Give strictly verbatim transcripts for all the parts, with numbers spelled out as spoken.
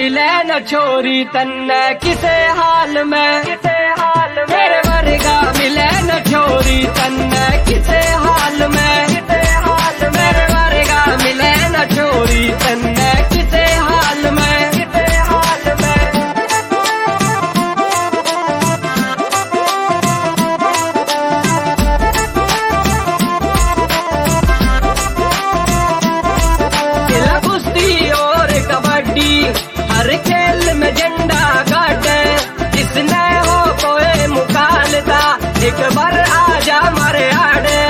मिले न छोरी तन्ने किसे हाल में, किसे हाल में मेरे वर्गा मिले न छोरी तन्ने किसे हाल में, किसे हाल में मेरे वर्गा मिले न छोरी तन्ने किसे हाल में, किसे हाल में। खेला कुश्ती और कबड्डी हर खेल में झंडा गाड़े, जिसने हो कोई मुकालदा एक बार आजा मारे आड़े।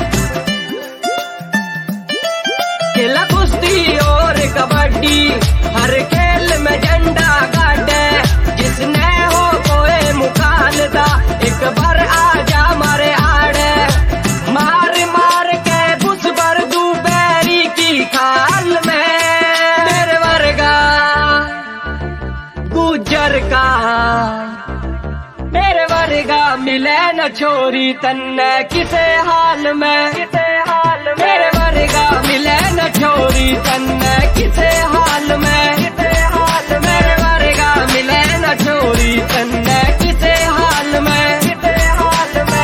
खेला कुश्ती और कबड्डी हर खेल में झंडा गाड़े, जिसने हो कोई मुकालदा एक बार आजा मारे आड़े। मार मार के बुस भर दू बैरी की खाल में, मेरे वर्गा गुजर का मेरे वर्गा मिले न छोरी तन्ने किसे हाल में, किसे हाल में मेरे वर्गा मिले न छोरी तन्ने किसे हाल में, किसे हाल में मेरे वर्गा मिले न छोरी तन्ने किसे हाल में, किसे हाल में।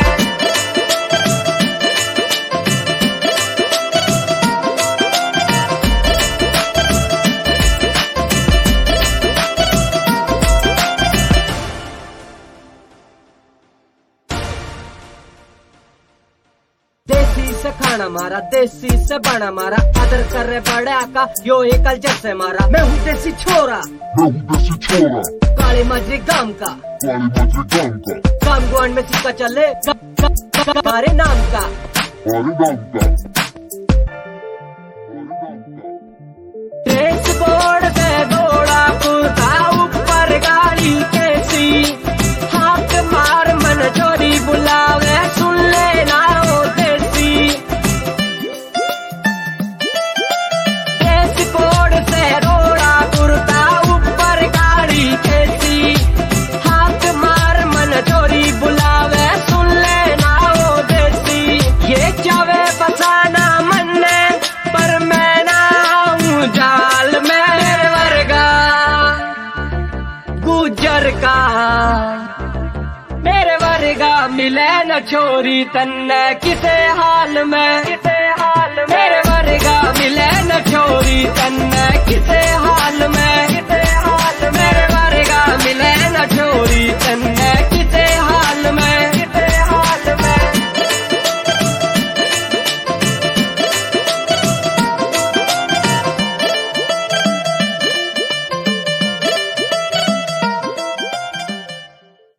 देसी से खाना मारा, देसी से बना मारा, आदर कर रहे बड़ा का यो ही कल्चर से मारा। मैं हूँ देसी छोरा, मैं हूँ देसी छोरा, काली मजरी गांव का, काली मजरी गांव का, काम गुआंड में सिक्का चले हमारे नाम का, हमारे नाम का। रेस बोर्ड से दौड़ा कूदा ऊपर गाड़ी कैसी, हाथ मार मन चोरी बुलावे सुन लेना ओ देसी। रेस बोर्ड से दौड़ा कूदा ऊपर गाड़ी कैसी, हाथ मार मन चोरी बुलावे सुन लेना ओ देसी। ये चावे बसाना मन में पर मैं ना हूँ जाल में, मेरे वर्गा गुजर का मेरे वर्गा मिले न छोरी तन्ने किसे हाल में, किसे हाल में मेरे वर्गा मिले न छोरी तन्ने किसे हाल में, किसे हाल में मेरे